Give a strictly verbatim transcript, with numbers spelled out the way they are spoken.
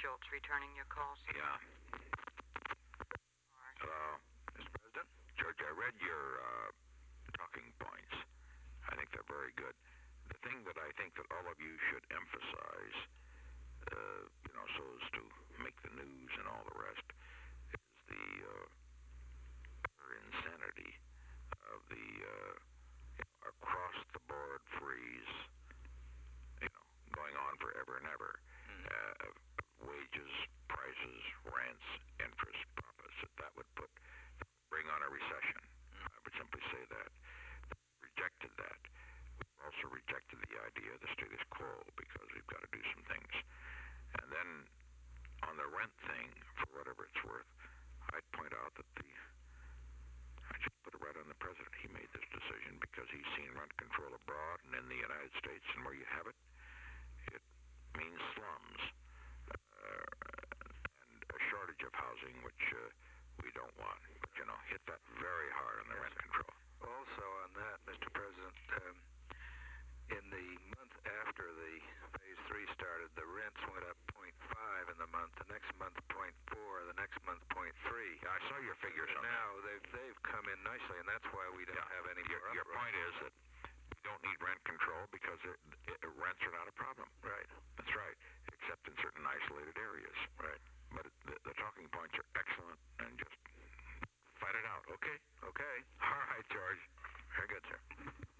Schultz, returning your call, sir. Yeah. Hello, Mister President. George, I read your uh, talking points. I think they're very good. The thing that I think that all of you should emphasize, uh, you know, so as to make the news and all the rest, is the uh, insanity of the uh, you know, across-the-board freeze, you know, going on forever and ever. Mm-hmm. uh, wages, prices, rents, interest, profits. That would put bring on a recession. Mm-hmm. I would simply say that. Rejected that. We've also rejected the idea of the status quo because we've got to do some things. And then on the rent thing, for whatever it's worth, I'd point out that the I just put it right on the president. He made this decision because he's seen rent control abroad and in the United States, and where you have it, it means slums uh, and a shortage of housing, which uh, we don't want. But, you know, hit that very hard on the Yes, rent control. Also on that, Mister President, um, in the month after the phase three started, the rents went up zero point five in the month, the next month zero point four, the next month zero point three. Yeah, I saw your figures on now, that. they've, they've come in nicely, and that's why we don't Yeah. have any your, more your uproar. point is that we don't need rent control because it, it, rents are not a problem. Right. That's right, except in certain isolated areas. Right. But the, the talking points are excellent, and just fight it out, okay? Okay. All right, George. Very good, sir.